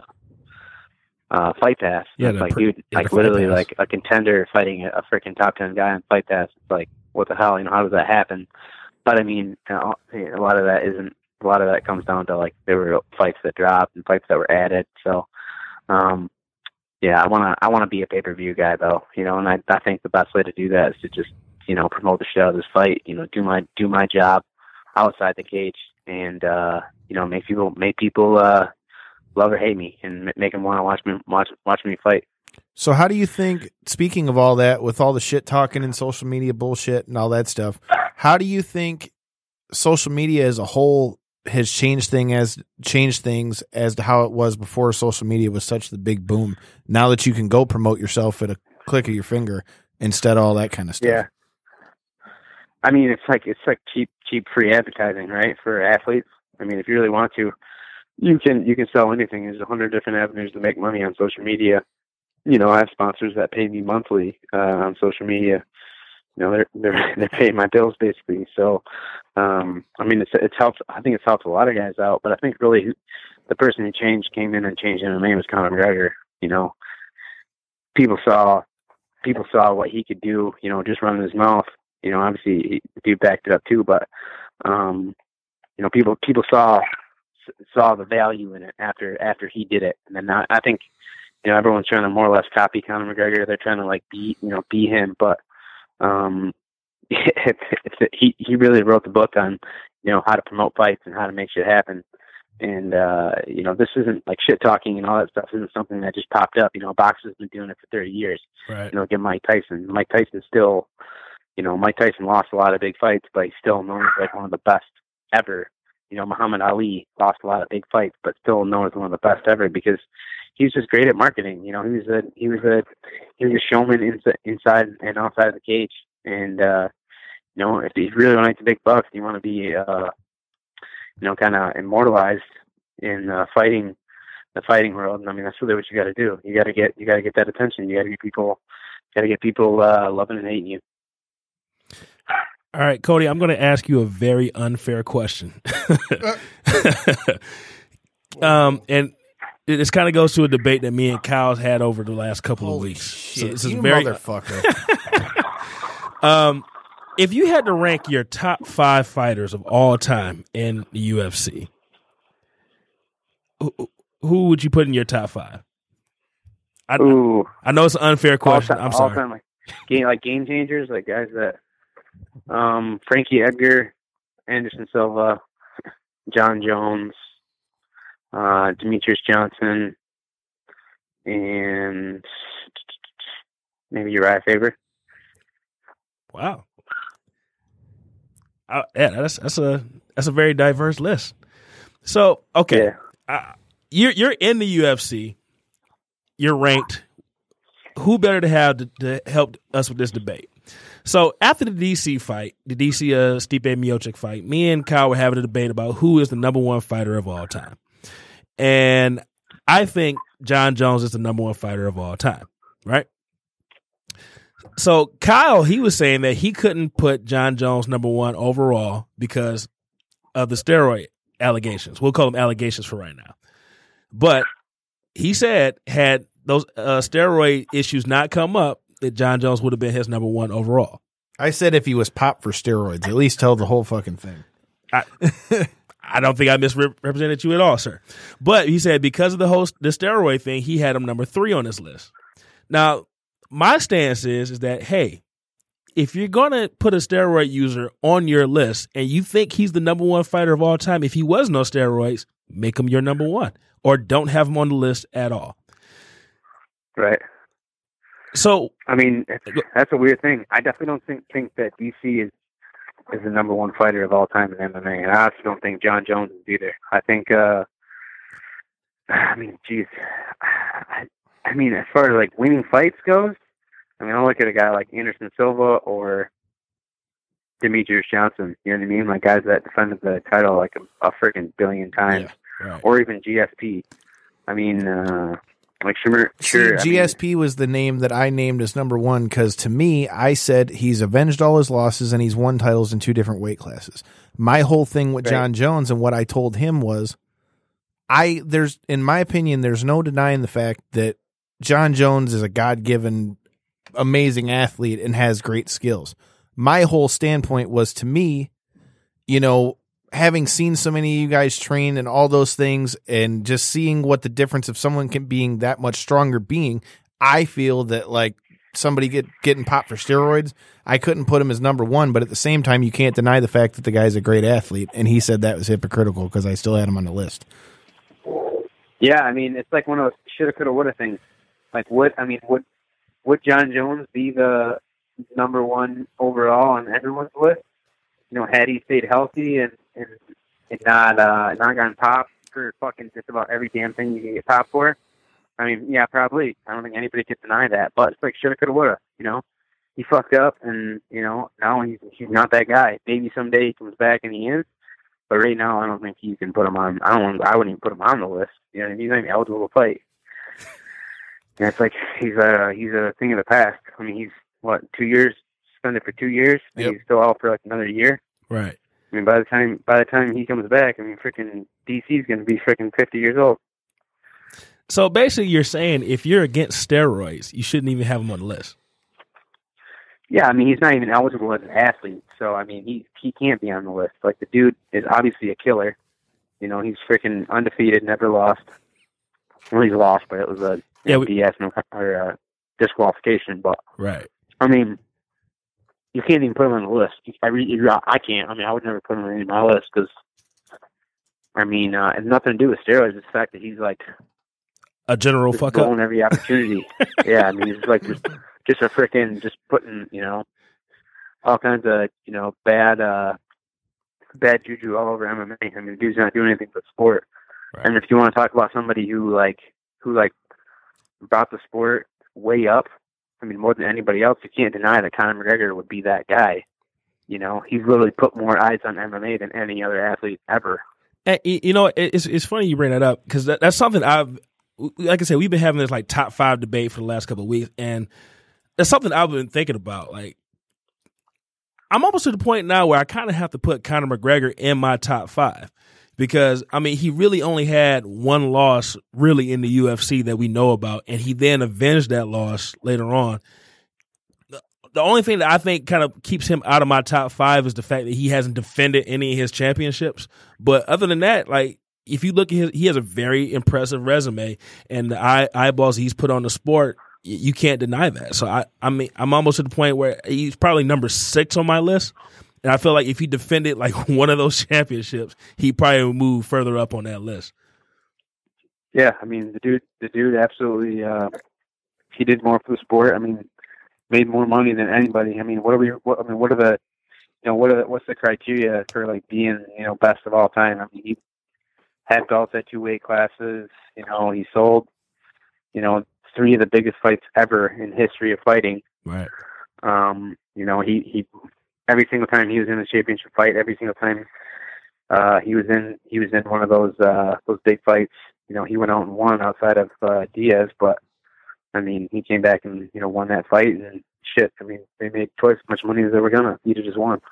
Uh, Fight Pass. Yeah, it's like, per- dude, yeah, like the literally Fight Pass. like a contender fighting a, a freaking top ten guy on Fight Pass. It's like, what the hell? You know, how does that happen? But I mean, you know, a lot of that isn't. A lot of that comes down to like there were fights that dropped and fights that were added. So, um, yeah, I wanna I wanna be a pay per view guy though. You know, and I I think the best way to do that is to just you know promote the shit out of this fight. You know, do my do my job outside the cage, and uh, you know make people make people. Uh, love or hate me and make them want to watch me watch watch me fight. So how do you think, speaking of all that, with all the shit talking and social media bullshit and all that stuff, how do you think social media as a whole has changed thing as changed things as to how it was before social media was such the big boom? Now that you can go promote yourself at a click of your finger instead of all that kind of stuff. Yeah. I mean, it's like it's like cheap cheap free advertising, right, for athletes. I mean, if you really want to, you can you can sell anything. There's a hundred different avenues to make money on social media. You know, I have sponsors that pay me monthly uh, on social media. You know, they're they're they're paying my bills basically. So, um, I mean, it's it's helped. I think it's helped a lot of guys out. But I think really the person who changed came in and changed M M A was Conor McGregor. You know, people saw people saw what he could do. You know, just running his mouth. You know, obviously he, he backed it up too. But um, you know, people people saw saw the value in it after after he did it. And then I, I think you know everyone's trying to more or less copy Conor McGregor. They're trying to like be you know be him, but Um, it's, it's, he he really wrote the book on, you know, how to promote fights and how to make shit happen. And uh, you know, this isn't like shit talking and all that stuff isn't something that just popped up. You know, boxers been doing it for thirty years. Right. You know, get Mike Tyson. Mike Tyson still, you know, Mike Tyson lost a lot of big fights, but he's still known as like one of the best ever. You know, Muhammad Ali lost a lot of big fights, but still known as one of the best ever because he was just great at marketing. You know, he was a he was a he was a showman inside, inside and outside of the cage. And uh, you know, if you really want to make the big bucks, you want to be uh, you know, kind of immortalized in uh, fighting the fighting world. And I mean, that's really what you got to do. You got to get you got to get that attention. You got to get people got to get people uh, loving and hating you. All right, Cody, I'm going to ask you a very unfair question. um, and it this kind of goes to a debate that me and Kyle's had over the last couple Holy of weeks. Shit, so this you is very motherfucker. um, if you had to rank your top five fighters of all time in the U F C, who, who would you put in your top five? I, Ooh, I know it's an unfair question. time, I'm sorry. Time, like, game, like game changers, like guys that um, Frankie Edgar, Anderson Silva, John Jones, uh, Demetrius Johnson, and maybe Uriah Faber. Wow. Uh, yeah, that's that's a that's a very diverse list. So okay, Yeah. uh, you're you're in the U F C. You're ranked. Who better to have to, to help us with this debate? So after the D C fight, the D C uh, Stipe Miocic fight, me and Kyle were having a debate about who is the number one fighter of all time, and I think John Jones is the number one fighter of all time, right? So Kyle, he was saying that he couldn't put John Jones number one overall because of the steroid allegations. We'll call them allegations for right now. But he said had those uh, steroid issues not come up, that John Jones would have been his number one overall. I said if he was popped for steroids, at least tell the whole fucking thing. I, I don't think I misrepresented you at all, sir. But he said because of the whole the steroid thing, he had him number three on his list. Now, my stance is, is that, hey, if you're going to put a steroid user on your list and you think he's the number one fighter of all time, if he was no steroids, make him your number one or don't have him on the list at all. Right. So, I mean, that's a weird thing. I definitely don't think, think that D C is is the number one fighter of all time in M M A, and I also don't think John Jones is either. I think, uh, I mean, geez, I, I mean, as far as like winning fights goes, I mean, I look at a guy like Anderson Silva or Demetrius Johnson. You know what I mean? Like guys that defended the title like a, a freaking billion times, yeah, right. Or even G S P. I mean. uh Like sure, sure. See, G S P I mean, was the name that I named as number one because to me, I said he's avenged all his losses and he's won titles in two different weight classes. My whole thing with right. John Jones and what I told him was, I there's in my opinion, there's no denying the fact that John Jones is a God-given, amazing athlete and has great skills. My whole standpoint was to me, you know. Having seen so many of you guys train and all those things and just seeing what the difference of someone can being that much stronger being, I feel that like somebody get getting popped for steroids, I couldn't put him as number one, but at the same time, you can't deny the fact that the guy's a great athlete. And he said that was hypocritical because I still had him on the list. Yeah. I mean, it's like one of those shoulda, coulda, woulda things. Like would, I mean, would, would John Jones be the number one overall on everyone's list? You know, had he stayed healthy and, and, and not uh, not gotten popped for fucking just about every damn thing you can get popped for. I mean, yeah, probably. I don't think anybody could deny that. But it's like shoulda, coulda, woulda. You know, he fucked up, and you know now he's he's not that guy. Maybe someday he comes back and he is. But right now, I don't think you can put him on. I don't. Want, I wouldn't even put him on the list. You know, he's not even eligible to fight. And it's like he's a he's a thing of the past. I mean, he's what two years suspended for two years, and Yep. he's still out for like another year. Right. I mean, by the time by the time he comes back, I mean, freaking D C's going to be freaking fifty years old. So basically, you're saying if you're against steroids, you shouldn't even have him on the list. Yeah, I mean, he's not even eligible as an athlete, so I mean, he he can't be on the list. Like, the dude is obviously a killer. You know, he's freaking undefeated, never lost. Well, he's lost, but it was a Yeah, we- D S no, or uh, disqualification. But Right. I mean, you can't even put him on the list. I re- I can't. I mean, I would never put him on my list because, I mean, uh, it's nothing to do with steroids. It's the fact that he's like A general just fuck up. blowing every opportunity. Yeah, I mean, he's like just just a freaking just putting, you know, all kinds of, you know, bad uh bad juju all over M M A. I mean, the dude's not doing anything but sport. Right. And if you want to talk about somebody who like who like brought the sport way up, I mean, more than anybody else, you can't deny that Conor McGregor would be that guy. You know, he's literally put more eyes on M M A than any other athlete ever. And, you know, it's it's funny you bring that up because that, that's something I've, like I said, we've been having this like top five debate for the last couple of weeks, and that's something I've been thinking about. Like, I'm almost to the point now where I kind of have to put Conor McGregor in my top five because, I mean, he really only had one loss really in the U F C that we know about, and he then avenged that loss later on. The only thing that I think kind of keeps him out of my top five is the fact that he hasn't defended any of his championships. But other than that, like, if you look at his, he has a very impressive resume, and the eye, eyeballs he's put on the sport, you can't deny that. So I, I mean, I'm almost to the point where he's probably number six on my list, and I feel like if he defended like one of those championships, he probably would move further up on that list. Yeah, I mean, the dude, the dude absolutely, uh, he did more for the sport. I mean, made more money than anybody. I mean, what are we? What, I mean, what are the, you know, what are the, what's the criteria for like being, you know, best of all time? I mean, he had belts at two weight classes. You know, he sold, you know, three of the biggest fights ever in history of fighting. Right. Um, you know, he he every single time he was in a championship fight, every single time uh, he was in he was in one of those uh, those big fights. You know, he went out and won outside of uh, Diaz, but I mean, he came back and, you know, won that fight, and shit, I mean, they made twice as much money as they were gonna. He just won.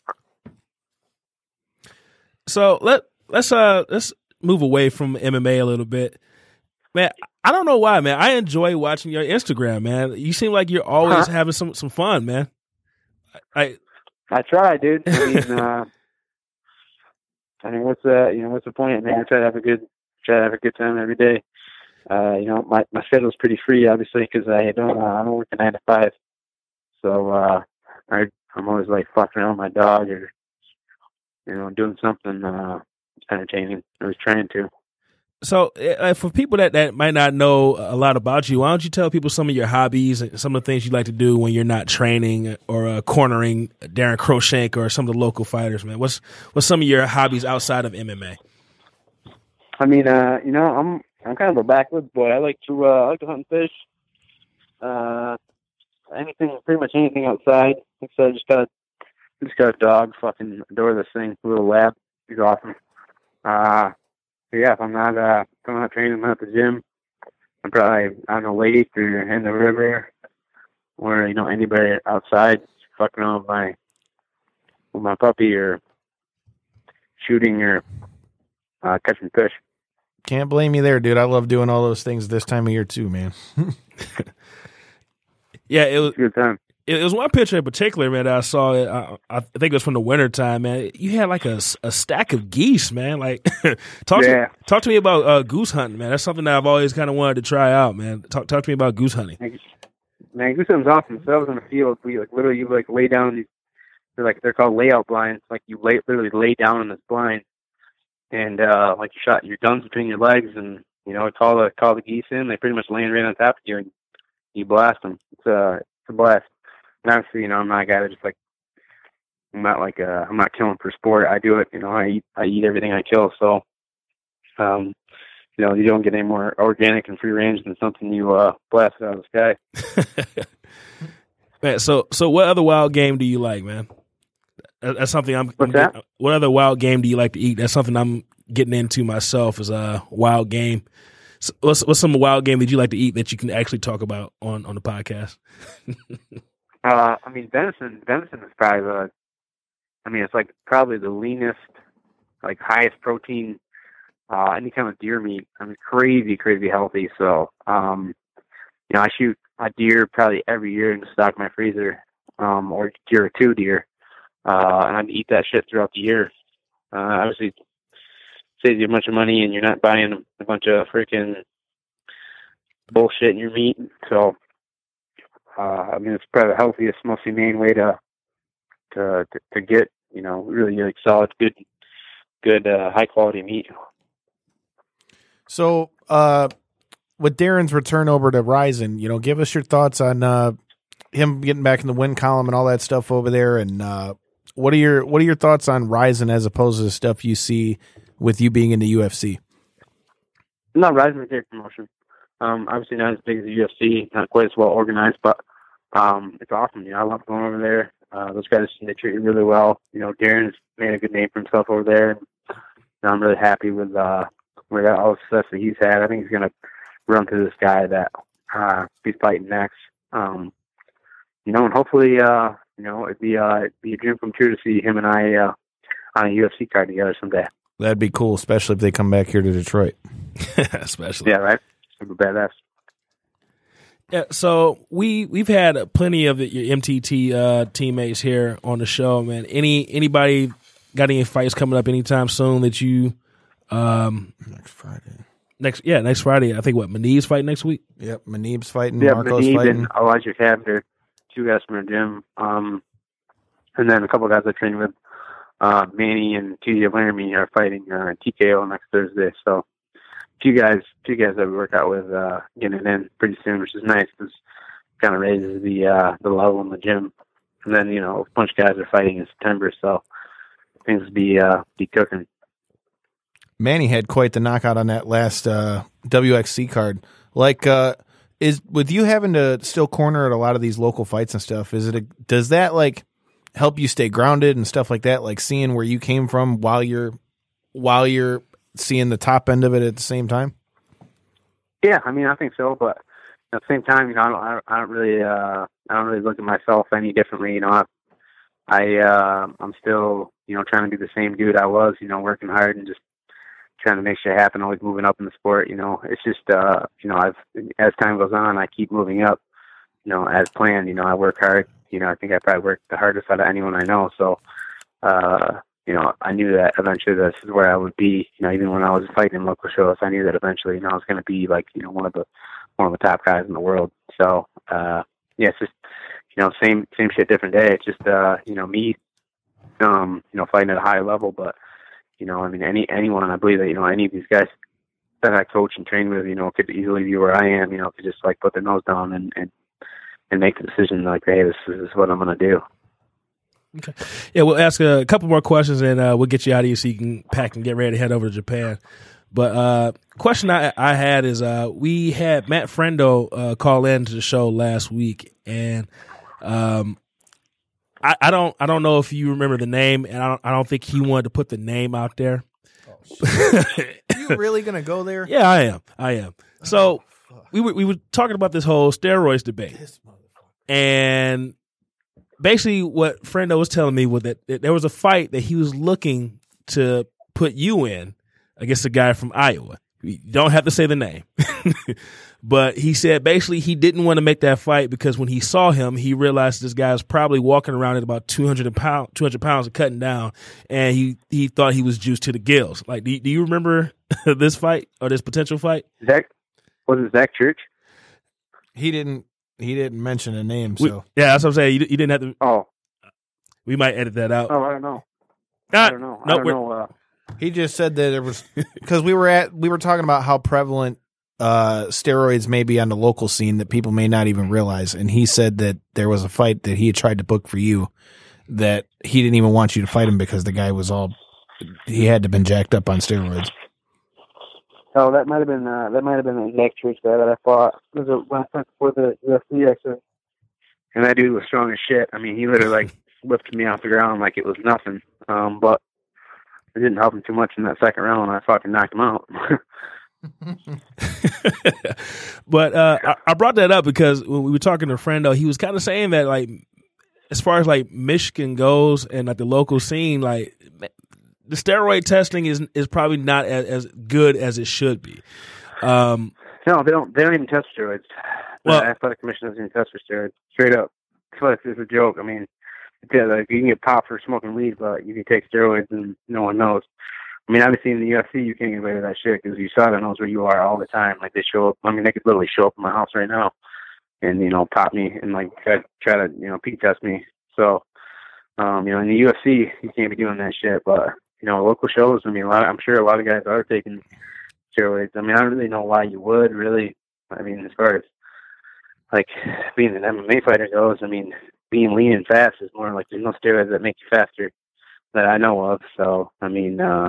So let let's uh let's move away from M M A a little bit, man. I don't know why, man. I enjoy watching your Instagram, man. You seem like you're always huh? having some some fun, man. I I try, dude. I mean, uh, I mean, what's the you know what's the point? Man, I try to have a good try to have a good time every day. Uh, you know, my my schedule's pretty free, obviously, because I don't uh, I don't work a nine to five, so uh, I I'm always like fucking around with my dog or you know doing something uh, entertaining. I was trying to. So uh, for people that, that might not know a lot about you, why don't you tell people some of your hobbies and some of the things you like to do when you're not training or uh, cornering Darren Croshank or some of the local fighters, man? What's what's some of your hobbies outside of M M A? I mean, uh, you know, I'm I'm kind of a backwoods boy. I like to uh, I like to hunt and fish. Uh, anything, pretty much anything outside. So I just got just got a dog. Fucking adore this thing. A little lab. He's awesome. Uh, so yeah, if I'm not uh, if I'm not training, I'm at the gym. I'm probably on a lake or in the river, or you know anybody outside fucking around with my with my puppy or shooting or uh, catching fish. Can't blame you there, dude. I love doing all those things this time of year too, man. Yeah, it was It's a good time. it was one picture in particular, man, that I saw. It, I, I think it was from the winter time, man. You had like a, a stack of geese, man. Like, talk Yeah. to talk to me about uh, goose hunting, man. That's something that I've always kind of wanted to try out, man. Talk talk to me about goose hunting. Man, goose hunting's awesome. So I was in the field. We like literally you like lay down these. They're like they're called layout blinds. Like you lay literally lay down in this blind, and uh, like you shot your guns between your legs, and you know call the call the geese in. They pretty much land right on top of you, and you blast them. It's a it's a blast. And obviously, you know, I'm not a guy that just like I'm not like uh I'm not killing for sport. I do it. You know, I eat I eat everything I kill. So, um, you know, you don't get any more organic and free range than something you uh blast out of the sky. Man, so so what other wild game do you like, man? That- That's something I'm. What's that? What other wild game do you like to eat? That's something I'm getting into myself. Is a wild game. So what's what's some wild game that you like to eat that you can actually talk about on, on the podcast? Uh, I mean, venison. Venison is probably the. I mean, it's like probably the leanest, like highest protein, uh, any kind of deer meat. I mean, crazy, crazy healthy. So, um, you know, I shoot a deer probably every year and stock my freezer, um, or deer or two deer, uh, and I eat that shit throughout the year. Uh, obviously, saves you a bunch of money, and you're not buying a bunch of freaking bullshit in your meat. So, uh, I mean, it's probably the healthiest, most humane way to to to, to get, you know, really like solid, good, good, uh, high quality meat. So, uh, with Darren's return over to Rizin, you know, give us your thoughts on uh, him getting back in the win column and all that stuff over there, and uh, what are your what are your thoughts on Rizin as opposed to the stuff you see with you being in the U F C? No, Rizin is a great promotion. Um, obviously not as big as the U F C, not quite as well organized, but um, it's awesome. You know, I love going over there. Uh, those guys, they treat you really well. You know, Darren's made a good name for himself over there. And, you know, I'm really happy with uh, with all the success that he's had. I think he's going to run through this guy that uh, he's fighting next. Um, you know, and hopefully, uh, you know, it'd be, uh, it'd be a dream come true to see him and I uh, on a U F C card together someday. That'd be cool, especially if they come back here to Detroit. especially, yeah, right. It'd be badass. Yeah, so we we've had plenty of the, your M T T uh, teammates here on the show, man. Any anybody got any fights coming up anytime soon that you um next Friday? Next yeah, next Friday. I think what Manib's fighting next week. Yep, Manib's fighting. Yeah, Marco's Manib fighting. and Elijah Cavender, two guys from the gym, um, and then a couple of guys I train with. Uh, Manny and T J Laramie are fighting uh, T K O next Thursday, so. Two guys, two guys that we work out with, uh, getting it in pretty soon, which is nice because it kind of raises the uh, the level in the gym. And then, you know, a bunch of guys are fighting in September, so things be uh, be cooking. Manny had quite the knockout on that last uh, W X C card. Like, uh, is with you having to still corner at a lot of these local fights and stuff. Is it a, does that like help you stay grounded and stuff like that? Like seeing where you came from while you're while you're seeing the top end of it at the same time? Yeah, I mean, I think so, but at the same time, you know, I don't, I don't really, uh, I don't really look at myself any differently. You know, I, I, uh, I'm still, you know, trying to be the same dude I was. You know, working hard and just trying to make shit happen. Always moving up in the sport. You know, it's just, uh, you know, I've as time goes on, I keep moving up. You know, as planned. You know, I work hard. You know, I think I probably work the hardest out of anyone I know. So, uh. You know, I knew that eventually this is where I would be. You know, even when I was fighting in local shows, I knew that eventually, you know, I was going to be like, you know, one of the one of the top guys in the world. So, uh, yeah, it's just, you know, same same shit, different day. It's just, uh, you know, me, um, you know, fighting at a high level. But, you know, I mean, any anyone, I believe that, you know, any of these guys that I coach and train with, you know, could easily be where I am. You know, could just like put their nose down and and, and make the decision like, hey, this is, this is what I'm going to do. Okay. Yeah, we'll ask a couple more questions and uh, we'll get you out of here so you can pack and get ready to head over to Japan. But uh, question I, I had is uh, we had Matt Frendo uh, call in to the show last week, and um, I, I don't I don't know if you remember the name, and I don't I don't think he wanted to put the name out there. Oh, you really gonna go there? Yeah, I am. I am. So oh, we were we were talking about this whole steroids debate, and basically, what Frendo was telling me was that there was a fight that he was looking to put you in against a guy from Iowa. You don't have to say the name. But he said basically he didn't want to make that fight because when he saw him, he realized this guy was probably walking around at about two hundred pounds, two hundred pounds and cutting down, and he, he thought he was juiced to the gills. Like, do you, do you remember this fight or this potential fight? Zach, was it Zach Church? He didn't. He didn't mention a name, so we, yeah, that's what I'm saying. You, you didn't have to. Oh, we might edit that out. Oh, I don't know. Not, I don't know. No, I don't know. Uh, he just said that it was because we were at we were talking about how prevalent uh, steroids may be on the local scene that people may not even realize, and he said that there was a fight that he had tried to book for you that he didn't even want you to fight him because the guy was all he had to been jacked up on steroids. Oh, that might have been uh, that might have been the Zach Church guy that I fought. It was a, when I fought for the U F C actually, and that dude was strong as shit. I mean, he literally like lifted me off the ground like it was nothing. Um, but it didn't help him too much in that second round. I fucking knocked him out. But uh, I, I brought that up because when we were talking to Frendo, he was kind of saying that like as far as like Michigan goes and like the local scene, like the steroid testing is is probably not as, as good as it should be. Um, no, they don't. They don't even test steroids. Well, the athletic commission doesn't even test for steroids. Straight up, it's like, it's a joke. I mean, yeah, like you can get popped for smoking weed, but you can take steroids and no one knows. I mean, obviously in the U F C, you can't get away with that shit because U S A D A knows where you are all the time. Like they show up. I mean, they could literally show up in my house right now and, you know, pop me and like try, try to, you know, P test me. So, um, you know, in the U F C, you can't be doing that shit. But, you know, local shows, I mean, a lot, I'm sure a lot of guys are taking steroids. I mean, I don't really know why you would really. I mean, as far as like being an M M A fighter goes, I mean, being lean and fast is more like there's no steroids that make you faster that I know of. So, I mean, uh,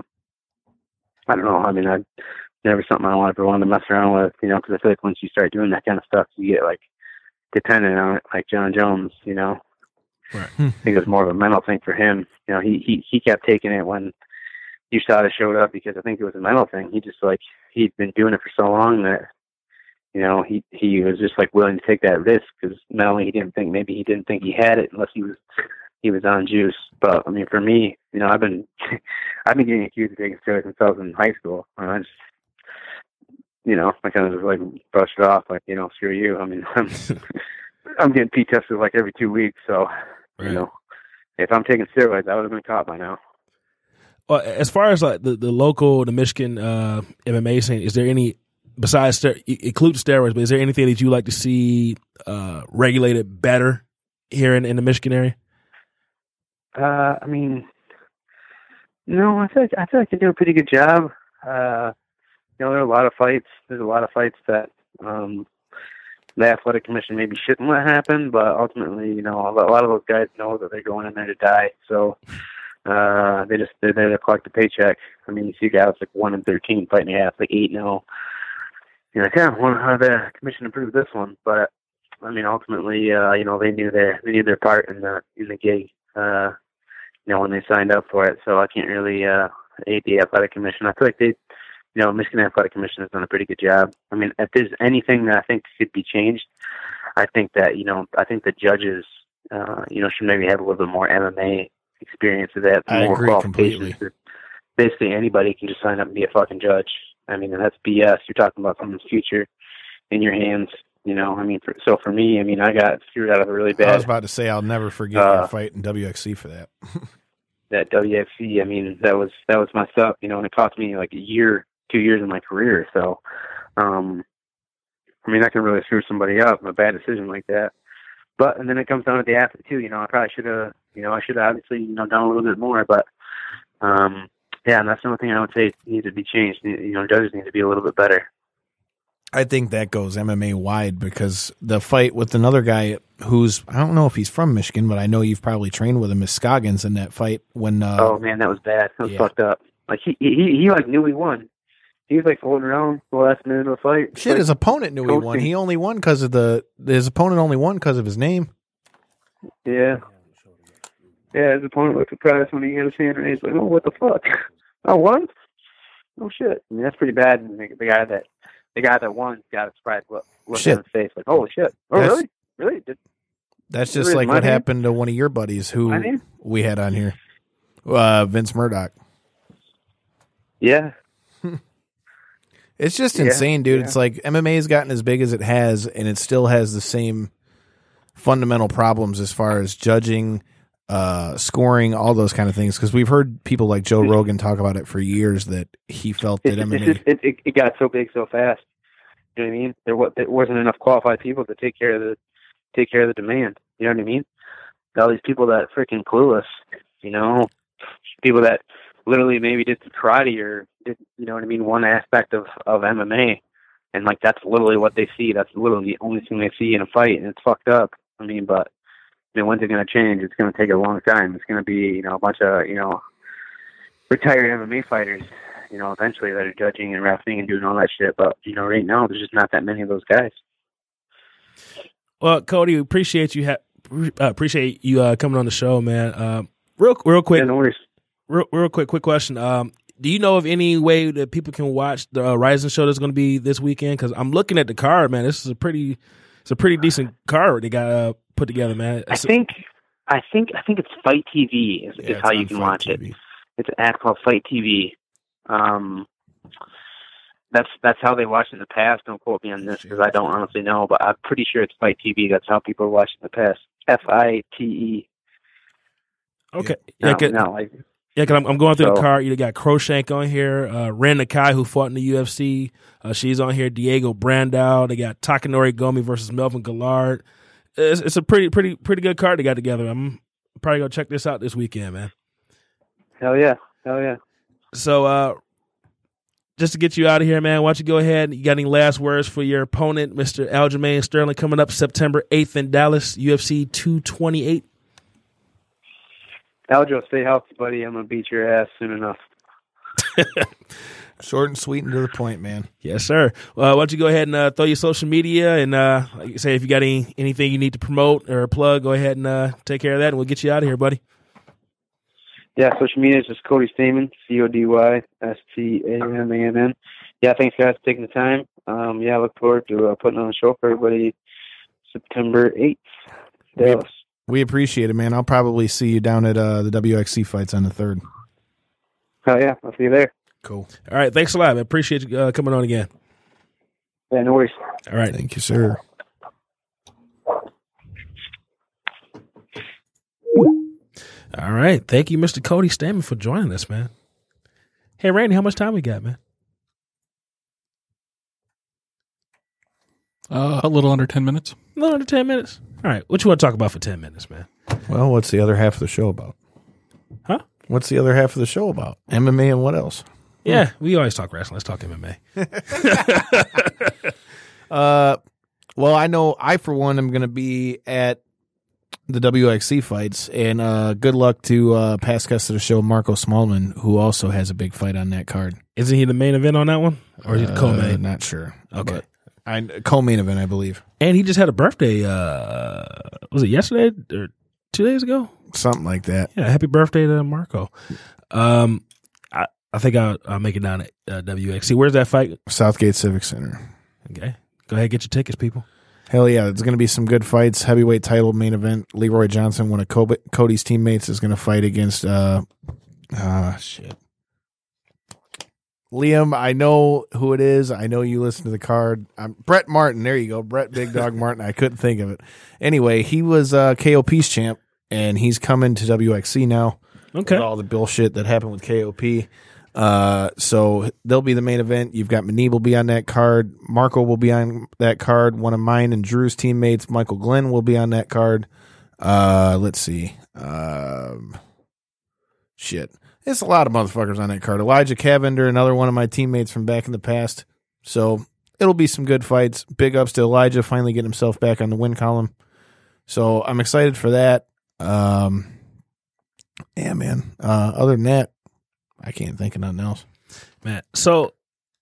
I don't know. I mean, I never something I ever wanted to mess around with, you know, because I feel like once you start doing that kind of stuff, you get like dependent on it, like John Jones, you know. Right. I think it was more of a mental thing for him. You know, he he, he kept taking it when U S A D A showed up because I think it was a mental thing. He just like he'd been doing it for so long that, you know, he he was just like willing to take that risk because not only he didn't think maybe he didn't think he had it unless he was he was on juice. But I mean, for me, you know, I've been I've been getting accused of taking steroids since I was in high school. And I just, you know, I kind of just like brushed it off, like, you know, screw you. I mean, I'm I'm getting P tested like every two weeks, so right. You know, if I'm taking steroids, I would have been caught by now. Well, as far as like the, the local, the Michigan uh, M M A scene, is there any besides ster- include steroids? But is there anything that you like to see uh, regulated better here in, in the Michigan area? Uh, I mean, no, I feel like, I feel like they do a pretty good job. Uh, you know, there are a lot of fights. There's a lot of fights that um, the athletic commission maybe shouldn't let happen, but ultimately, you know, a lot of those guys know that they're going in there to die. So uh, they just they're there to collect a paycheck. I mean, you see guys like one and thirteen fighting half, like eight now. You're like, yeah, I wonder how the commission improved this one. But I mean, ultimately, uh, you know, they knew their they knew their part in the in the gig. Uh, you know, when they signed up for it. So I can't really uh, aid the athletic commission. I feel like they, you know, Michigan Athletic Commission has done a pretty good job. I mean, if there's anything that I think could be changed, I think that, you know, I think the judges, uh, you know, should maybe have a little bit more M M A experience with that. I more agree completely. Basically, anybody can just sign up and be a fucking judge. I mean, and that's B S. You're talking about someone's future in your hands. You know, I mean, for, so for me, I mean, I got screwed out of a really bad. I was about to say I'll never forget uh, your fight in W X C for that. that W X C, I mean, that was that was messed up, you know, and it cost me like a year, two years of my career. So, um, I mean, that can really screw somebody up, a bad decision like that. But and then it comes down to the athlete too. You know, I probably should have, you know, I should have obviously, you know, done a little bit more. But um, yeah, and that's the only thing I would say needs to be changed. You know, judges need to be a little bit better. I think that goes M M A wide because the fight with another guy who's, I don't know if he's from Michigan, but I know you've probably trained with him, is Scoggins in that fight when. Uh, oh man, that was bad. That was yeah. fucked up. Like he, he, he like knew he won. He was like holding around the last minute of the fight. Shit, like, his opponent knew he won. He only won because of the. His opponent only won because of his name. Yeah. Yeah, his opponent looked surprised when he had his hand raised. Like, oh, what the fuck? I won? Oh shit! I mean, that's pretty bad. And the, the guy that. The guy that won got a surprised look, look on his face, like, "Holy shit! Oh, that's, really? Really?" Did, that's just like what name? happened to one of your buddies who we had on here, uh, Vince Murdoch. Yeah, it's just yeah, insane, dude. Yeah. It's like M M A has gotten as big as it has, and it still has the same fundamental problems as far as judging, uh, scoring, all those kind of things. Because we've heard people like Joe Rogan talk about it for years that he felt that it's, M M A it's just, it, it, it got so big so fast. You know what I mean? There, there wasn't enough qualified people to take care of the take care of the demand. You know what I mean? All these people that freaking clueless. You know, people that literally maybe did karate or did, you know what I mean, one aspect of of M M A, and like that's literally what they see. That's literally the only thing they see in a fight, and it's fucked up. I mean, but. I mean, when's it going to change? It's going to take a long time. It's going to be, you know, a bunch of, you know, retired M M A fighters, you know, eventually that are judging and refereeing and doing all that shit. But, you know, right now, there's just not that many of those guys. Well, Cody, appreciate you ha- uh, appreciate you uh, coming on the show, man. Uh, real, real quick, yeah, no worries. Real, real quick, quick question. Um, do you know of any way that people can watch the uh, Rising show that's going to be this weekend? Because I'm looking at the card, man. This is a pretty, it's a pretty decent card they got uh, put together, man. I think, I think I think it's Fight T V is, Yeah, is it's how on you can Fight watch T V. it. It's an app called Fight T V. Um, that's that's how they watched it in the past. Don't quote me on this because I don't honestly know, but I'm pretty sure it's Fight T V. That's how people watch it in the past. F I T E. Okay. No, Yeah, 'cause- no, like, yeah, because I'm, I'm going through the So- card. You got Croshank on here, uh, Ren Nakai, who fought in the U F C. Uh, she's on here. Diego Brandao. They got Takanori Gomi versus Melvin Gillard. It's, it's a pretty, pretty, pretty good card they got together. I'm probably gonna check this out this weekend, man. hell yeah, hell yeah. So, uh, just to get you out of here, man, why don't you go ahead? You got any last words for your opponent, Mister Aljamain Sterling, coming up September eighth in Dallas, U F C two twenty-eight? Aljo, stay healthy, buddy. I'm gonna beat your ass soon enough. Short and sweet and to the point, man. Yes, sir. Well, why don't you go ahead and uh, throw your social media and uh, like you say, if you got any anything you need to promote or plug, go ahead and uh, take care of that, and we'll get you out of here, buddy. Yeah, social media is just Cody Stamen, C O D Y S T A M A N N. Yeah, thanks guys for taking the time. Um, yeah, I look forward to uh, putting on a show for everybody September eighth. Dallas. We appreciate it, man. I'll probably see you down at uh, the W X C fights on the third. Hell yeah, I'll see you there. Cool. All right, thanks a lot. I appreciate you uh, coming on again. Yeah, no worries. All right. Thank you, sir. All right. Thank you, Mister Cody Stamen, for joining us, man. Hey, Randy, how much time we got, man? Uh, a little under ten minutes. A little under ten minutes. All right. What you want to talk about for ten minutes, man? Well, what's the other half of the show about? Huh? What's the other half of the show about? M M A and what else? Yeah, we always talk wrestling. Let's talk M M A. Uh, well, I know I, for one, am going to be at the W X C fights, and uh, good luck to uh, past guest of the show, Marco Smallman, who also has a big fight on that card. Isn't he the main event on that one? Or is he the Uh, co-main? Not sure. Okay. But I, co-main event, I believe. And he just had a birthday. Uh, was it yesterday or two days ago? Something like that. Yeah, happy birthday to Marco. Um, I, I think I'll, I'll make it down at uh, W X C. Where's that fight? Southgate Civic Center. Okay. Go ahead, get your tickets, people. Hell yeah, there's going to be some good fights. Heavyweight title main event. Leroy Johnson, one of Kobe, Cody's teammates, is going to fight against, uh, ah, shit. Liam, I know who it is. I know you listen to the card. Um, Brett Martin. There you go. Brett Big Dog Martin. I couldn't think of it. Anyway, he was uh, K O P's champ, and he's coming to W X C now. Okay. With all the bullshit that happened with K O P. Uh, so they'll be the main event. You've got Manib will be on that card. Marco will be on that card. One of mine and Drew's teammates, Michael Glenn, will be on that card. Uh, let's see. Um, shit. It's a lot of motherfuckers on that card. Elijah Cavender, another one of my teammates from back in the past. So it'll be some good fights. Big ups to Elijah finally getting himself back on the win column. So I'm excited for that. Um, yeah, man. Uh, other than that, I can't think of nothing else. Man, so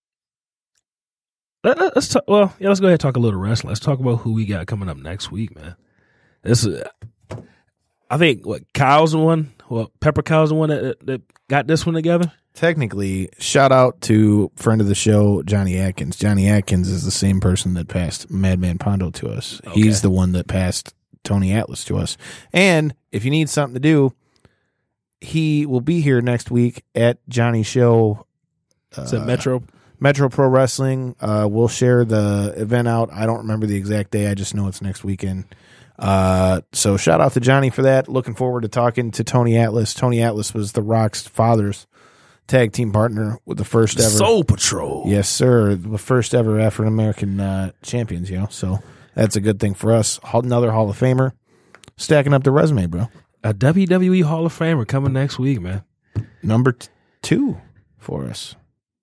let, let- let's talk. Well, yeah, let's go ahead and talk a little wrestling. Let's talk about who we got coming up next week, man. This is, I think, what Kyle's the one. Well, Pepper Kyle's the one that, that got this one together. Technically, shout out to friend of the show, Johnny Atkins. Johnny Atkins is the same person that passed Madman Pondo to us. Okay. He's the one that passed Tony Atlas to us. And if you need something to do, he will be here next week at Johnny's show. Is it Metro? Metro Pro Wrestling. Uh, we'll share the event out. I don't remember the exact day. I just know it's next weekend. Uh, so shout out to Johnny for that. Looking forward to talking to Tony Atlas. Tony Atlas was The Rock's father's tag team partner with the first ever Soul Patrol. Yes, sir. The first ever African American uh, champions, you know. So that's a good thing for us. Another Hall of Famer. Stacking up the resume, bro. A W W E Hall of Famer coming next week, man. Number t- two for us.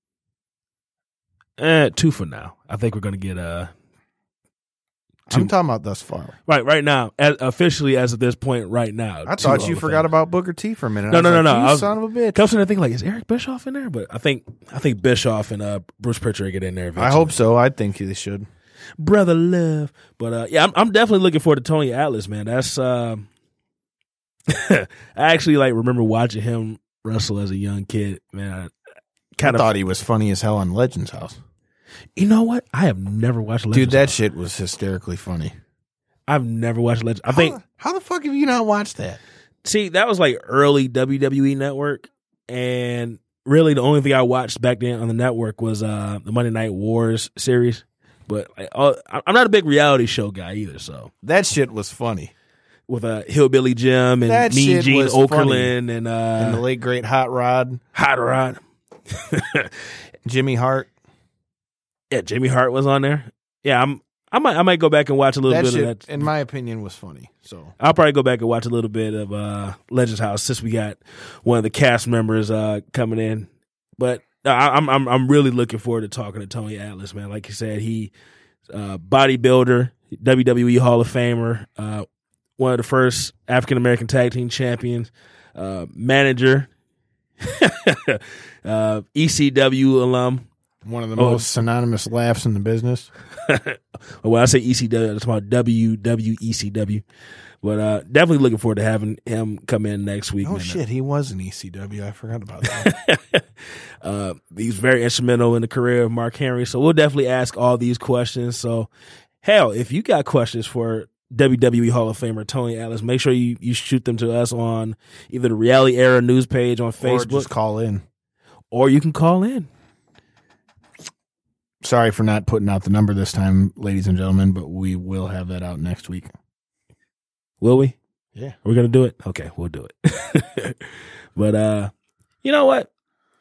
Eh, two for now. I think we're gonna get uh I'm two. talking about thus far. right right now, as, officially as of this point, right now. I two thought Hall you of forgot Famers. about Booker T for a minute. No, I was no, no, like, no. You I was- son of a bitch. Comes to think like, is Eric Bischoff in there? But I think I think Bischoff and uh, Bruce Pritchard get in there. Eventually. I hope so. I think they should. Brother love. But uh, yeah, I'm, I'm definitely looking forward to Tony Atlas, man. That's um, I actually like remember watching him wrestle as a young kid, man. I I kind of thought he was funny as hell on Legends House. You know what? I have never watched Legends. Dude, that House. shit was hysterically funny. I've never watched Legends. I think How the fuck have you not watched that? See, that was like early W W E Network, and really the only thing I watched back then on the network was uh, the Monday Night Wars series. But like, uh, I'm not a big reality show guy either, so That shit was funny. with uh, Hillbilly Jim and That Mean shit Gene was Okerlund and, uh, And the late great Hot Rod, Hot Rod. Jimmy Hart. Yeah, Jimmy Hart was on there. Yeah, I'm. I might. I might go back and watch a little That bit shit, of that. in my opinion, was funny. So I'll probably go back and watch a little bit of uh, Legends House since we got one of the cast members uh, coming in. But I, I'm I'm I'm really looking forward to talking to Tony Atlas, man. Like you said, he uh, bodybuilder, W W E Hall of Famer, uh, one of the first African American tag team champions, uh, manager, uh, E C W alum. one of the Oh. most synonymous laughs in the business. When I say E C W, it's about W W E C W. But uh, definitely looking forward to having him come in next week. Oh man. shit, he was an E C W. I forgot about that. uh, he's very instrumental in the career of Mark Henry. So we'll definitely ask all these questions. So, hell, if you got questions for W W E Hall of Famer Tony Atlas, make sure you, you shoot them to us on either the Reality Era news page on Or Facebook, just call in. or you can call in. Sorry for not putting out the number this time, ladies and gentlemen, but we will have that out next week. Will we? Yeah. Are we going to do it? Okay, we'll do it. But, uh, you know what?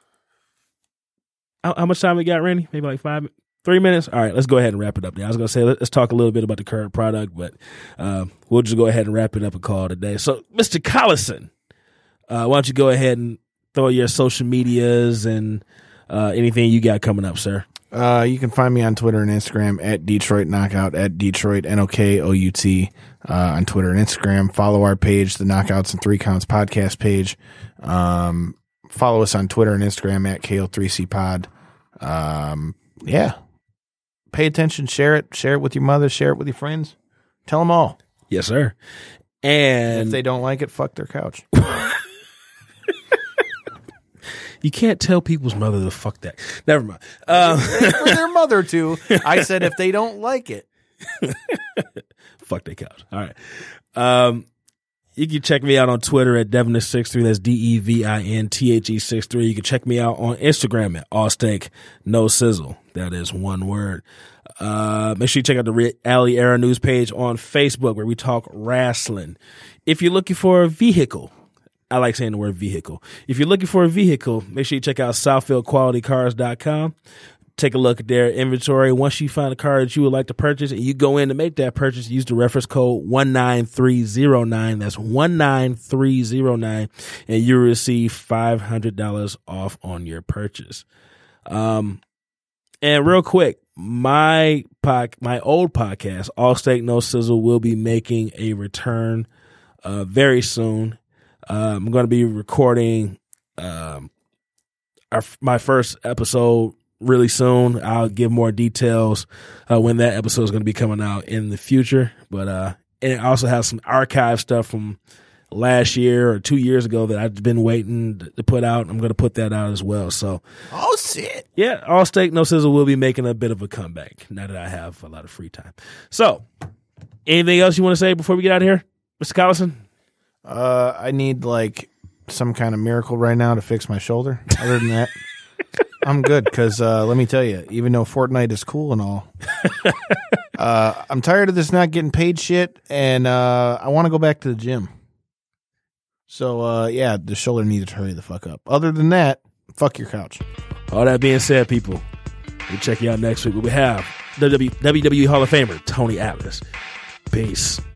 How, how much time we got, Randy? Maybe like five, three minutes? All right, let's go ahead and wrap it up now. I was going to say, let's talk a little bit about the current product, but uh, we'll just go ahead and wrap it up and call it a day. So, Mister Collison, uh, why don't you go ahead and throw your social medias and uh, anything you got coming up, sir? Uh, you can find me on Twitter and Instagram at Detroit Knockout, at Detroit N O K O U T uh, on Twitter and Instagram. Follow our page, the Knockouts and Three Counts podcast page. Um, follow us on Twitter and Instagram at K O three C Pod. Um, yeah. Pay attention, share it, share it with your mother, share it with your friends. Tell them all. Yes, sir. And If they don't like it, fuck their couch. you can't tell people's mother to fuck that. Never mind. Uh, For their mother to. I said if they don't like it. fuck their couch. All right. Um, you can check me out on Twitter at Devin six three. That's D E V I N T H E six three. You can check me out on Instagram at All Steak No Sizzle. That is one word. Uh, make sure you check out the Reality Era news page on Facebook where we talk wrestling. If you're looking for a vehicle, I like saying the word vehicle. If you're looking for a vehicle, make sure you check out Southfield Quality Cars dot com. Take a look at their inventory. Once you find a car that you would like to purchase and you go in to make that purchase, use the reference code one nine three zero nine. That's one nine three zero nine, and you'll receive five hundred dollars off on your purchase. Um, and real quick, my pod, my old podcast, All Steak No Sizzle, will be making a return uh, very soon. Uh, I'm going to be recording um, our, my first episode really soon. I'll give more details uh, when that episode is going to be coming out in the future. But uh, and it also has some archive stuff from last year or two years ago that I've been waiting to put out. I'm going to put that out as well. So, Oh, shit. yeah, All Steak No Sizzle will be making a bit of a comeback now that I have a lot of free time. So, anything else you want to say before we get out of here, Mister Collison? Uh, I need like some kind of miracle right now to fix my shoulder. Other than that, I'm good. Because uh, let me tell you, even though Fortnite is cool and all, uh, I'm tired of this not getting paid shit, and uh, I want to go back to the gym. So uh, yeah, the shoulder needed to hurry the fuck up. Other than that, fuck your couch. All that being said, people, we'll check you out next week. We have W W E Hall of Famer Tony Atlas. Peace.